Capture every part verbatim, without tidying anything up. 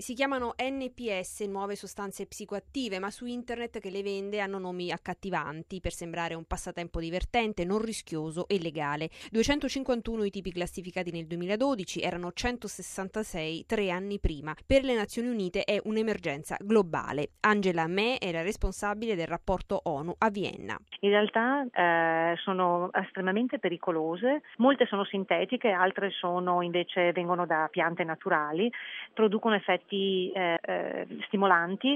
Si chiamano N P S, nuove sostanze psicoattive, ma su internet che le vende hanno nomi accattivanti per sembrare un passatempo divertente, non rischioso e legale. duecentocinquantuno i tipi classificati nel duemiladodici, erano centosessantasei tre anni prima. Per le Nazioni Unite è un'emergenza globale. Angela Mee è la responsabile del rapporto ONU a Vienna. In realtà eh, sono estremamente pericolose, molte sono sintetiche, altre sono invece vengono da piante naturali, producono effetti Eh, eh, stimolanti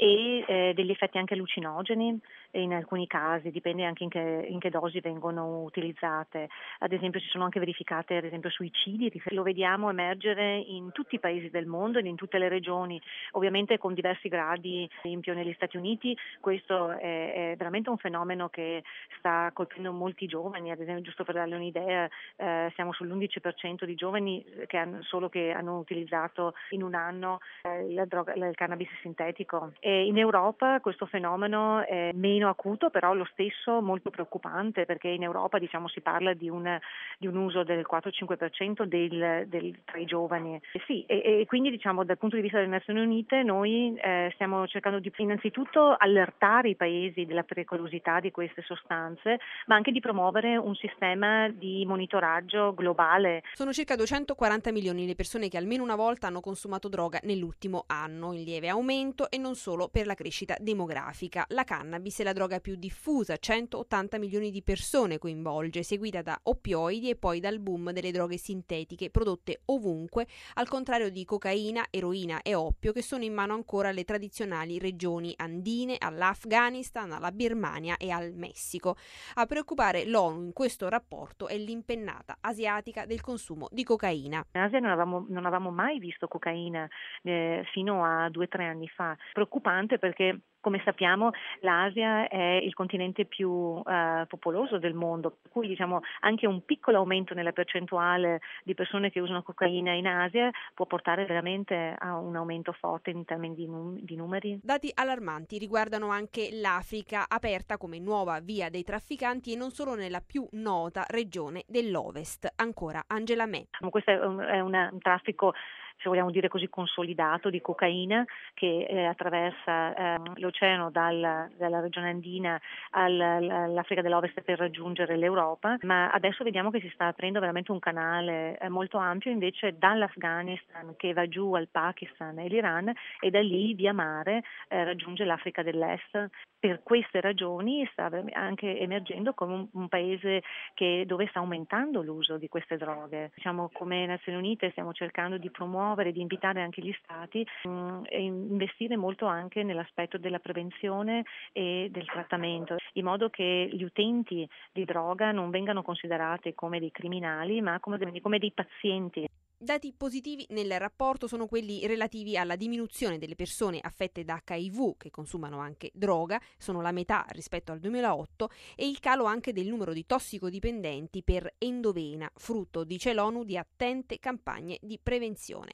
e eh, degli effetti anche allucinogeni in alcuni casi, dipende anche in che, in che dosi vengono utilizzate. Ad esempio si sono anche verificate ad esempio suicidi, lo vediamo emergere in tutti i paesi del mondo e in tutte le regioni, ovviamente con diversi gradi. Per esempio negli Stati Uniti questo è, è veramente un fenomeno che sta colpendo molti giovani, ad esempio giusto per darle un'idea eh, siamo sull'undici per cento di giovani che hanno, solo che hanno utilizzato in un anno eh, la droga, il cannabis sintetico. E in Europa questo fenomeno è meno acuto, però lo stesso molto preoccupante, perché in Europa diciamo si parla di un, di un uso del quattro cinque per cento del, del, tra i giovani. E sì, e, e quindi diciamo dal punto di vista delle Nazioni Unite noi eh, stiamo cercando di innanzitutto allertare i paesi della pericolosità di queste sostanze, ma anche di promuovere un sistema di monitoraggio globale. Sono circa duecentoquaranta milioni le persone che almeno una volta hanno consumato droga nell'ultimo anno, in lieve aumento, e non solo per la crescita demografica. La cannabis è la droga più diffusa, centottanta milioni di persone coinvolge, seguita da oppioidi e poi dal boom delle droghe sintetiche prodotte ovunque, al contrario di cocaina, eroina e oppio che sono in mano ancora alle tradizionali regioni andine, all'Afghanistan, alla Birmania e al Messico. A preoccupare l'ONU in questo rapporto è l'impennata asiatica del consumo di cocaina. In Asia non avevamo, non avevamo mai visto cocaina eh, fino a due o tre anni fa. Preoccupante perché, come sappiamo, l'Asia è il continente più uh, popoloso del mondo, per cui diciamo anche un piccolo aumento nella percentuale di persone che usano cocaina in Asia può portare veramente a un aumento forte in termini di, num- di numeri. Dati allarmanti riguardano anche l'Africa, aperta come nuova via dei trafficanti e non solo nella più nota regione dell'Ovest. Ancora Angela Mee. Questo è un, è una, un traffico, se vogliamo dire così, consolidato di cocaina che eh, attraversa eh, l'oceano dal, dalla regione andina all'Africa dell'Ovest per raggiungere l'Europa, ma adesso vediamo che si sta aprendo veramente un canale eh, molto ampio invece dall'Afghanistan che va giù al Pakistan e l'Iran e da lì via mare eh, raggiunge l'Africa dell'Est. Per queste ragioni sta anche emergendo come un, un paese che, dove sta aumentando l'uso di queste droghe. Diciamo, come Nazioni Unite stiamo cercando di promuovere, di invitare anche gli stati mh, e investire molto anche nell'aspetto della prevenzione e del trattamento, in modo che gli utenti di droga non vengano considerati come dei criminali, ma come, come dei pazienti. Dati positivi nel rapporto sono quelli relativi alla diminuzione delle persone affette da acca i vu che consumano anche droga, sono la metà rispetto al duemilaotto, e il calo anche del numero di tossicodipendenti per endovena, frutto, dice l'ONU, di attente campagne di prevenzione.